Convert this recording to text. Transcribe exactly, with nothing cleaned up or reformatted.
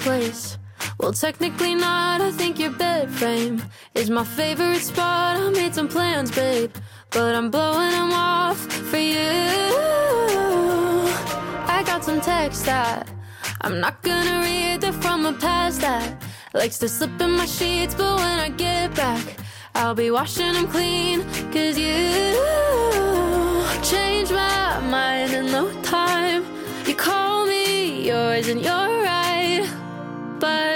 place. Well, technically not, I think your bed frame is my favorite spot. I made some plans, babe, but I'm blowing them off for you. I got some text that I'm not gonna read, they're from a past that likes to slip in my sheets, but when I get back, I'll be washing them clean. Cause you changed my mind in no time. You call me yours and you're right, but